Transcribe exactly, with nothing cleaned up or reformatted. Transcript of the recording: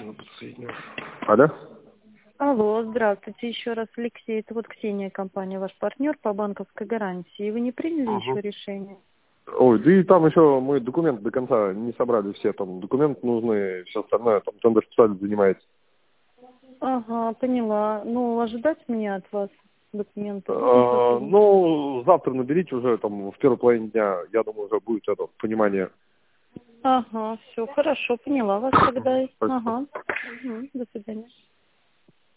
машину подсоединю. Алло? Алло, здравствуйте еще раз, Алексей. Это вот Ксения, компания, ваш партнер по банковской гарантии. Вы не приняли Угу. еще решение? Ой, да и там еще мы документы до конца не собрали все. Там документы нужны, все остальное. Там тендер специально занимается. Ага, поняла. Ну, ожидать меня от вас документы? А, ну, завтра наберите уже, там, в первой половине дня, я думаю, уже будет это понимание. Ага, все, хорошо, поняла вас тогда. Спасибо. Ага, угу, до свидания.